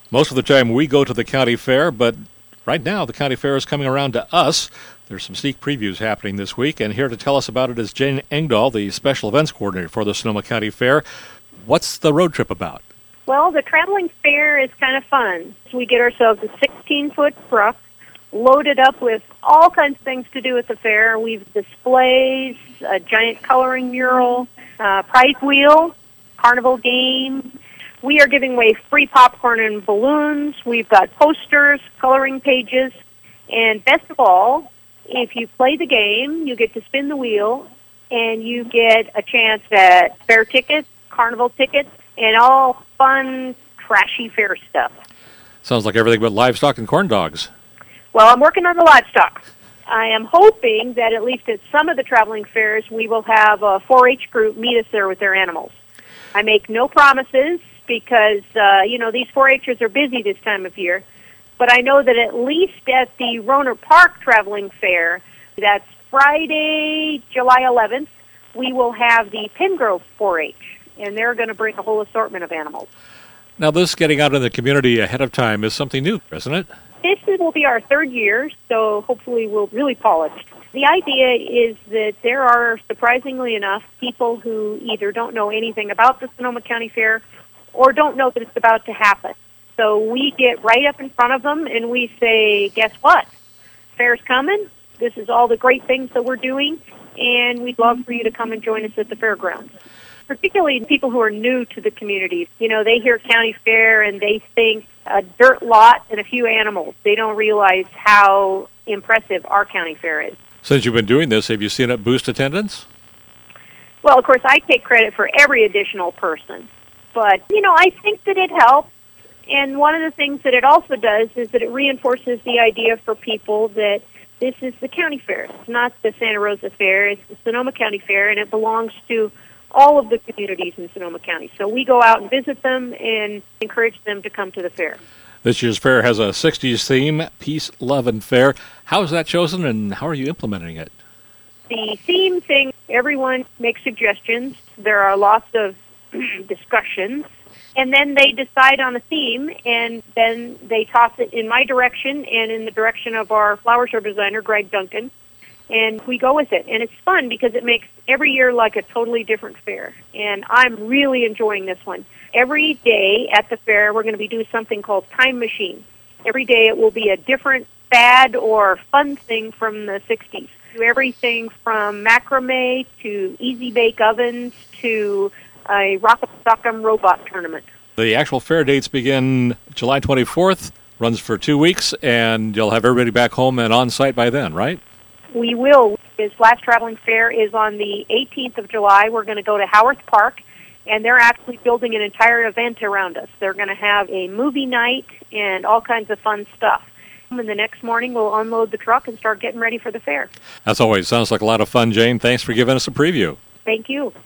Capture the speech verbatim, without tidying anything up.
Most of the time we go to the county fair, but right now the county fair is coming around to us. There's some sneak previews happening this week, and here to tell us about it is Jane Engdahl, the special events coordinator for the Sonoma County Fair. What's the road trip about? Well, the traveling fair is kind of fun. We get ourselves a sixteen-foot truck loaded up with all kinds of things to do at the fair. We've displays, a giant coloring mural, uh, prize wheel, carnival game. We are giving away free popcorn and balloons. We've got posters, coloring pages, and best of all, if you play the game, you get to spin the wheel, and you get a chance at fair tickets, carnival tickets, and all fun, trashy fair stuff. Sounds like everything but livestock and corn dogs. Well, I'm working on the livestock. I am hoping that at least at some of the traveling fairs, we will have a four H group meet us there with their animals. I make no promises because, uh, you know, these four H'ers are busy this time of year. But I know that at least at the Rohnert Park Traveling Fair, that's Friday, July eleventh, we will have the Pengrove four H, and they're going to bring a whole assortment of animals. Now, this getting out in the community ahead of time is something new, isn't it? This will be our third year, so hopefully we'll really polish. The idea is that there are, surprisingly enough, people who either don't know anything about the Sonoma County Fair or don't know that it's about to happen. So we get right up in front of them and we say, guess what? Fair's coming. This is all the great things that we're doing, and we'd love for you to come and join us at the fairgrounds. Particularly people who are new to the community. You know, they hear county fair and they think a dirt lot and a few animals. They don't realize how impressive our county fair is. Since you've been doing this, have you seen it boost attendance? Well, of course, I take credit for every additional person. But, you know, I think that it helps. And one of the things that it also does is that it reinforces the idea for people that this is the county fair. It's not the Santa Rosa Fair. It's the Sonoma County Fair, and it belongs to all of the communities in Sonoma County. So we go out and visit them and encourage them to come to the fair. This year's fair has a sixties theme, Peace, Love, and Fair. How is that chosen, and how are you implementing it? The theme thing, everyone makes suggestions. There are lots of discussions. And then they decide on a theme, and then they toss it in my direction and in the direction of our flower show designer, Greg Duncan. And we go with it. And it's fun because it makes every year like a totally different fair. And I'm really enjoying this one. Every day at the fair, we're going to be doing something called Time Machine. Every day it will be a different fad or fun thing from the sixties. Do everything from macrame to easy bake ovens to a Rock'em Sock'em robot tournament. The actual fair dates begin July twenty-fourth, runs for two weeks, and you'll have everybody back home and on site by then, right? We will. This last traveling fair is on the eighteenth of July. We're going to go to Howarth Park, and they're actually building an entire event around us. They're going to have a movie night and all kinds of fun stuff. And the next morning, we'll unload the truck and start getting ready for the fair. As always, sounds like a lot of fun, Jane. Thanks for giving us a preview. Thank you.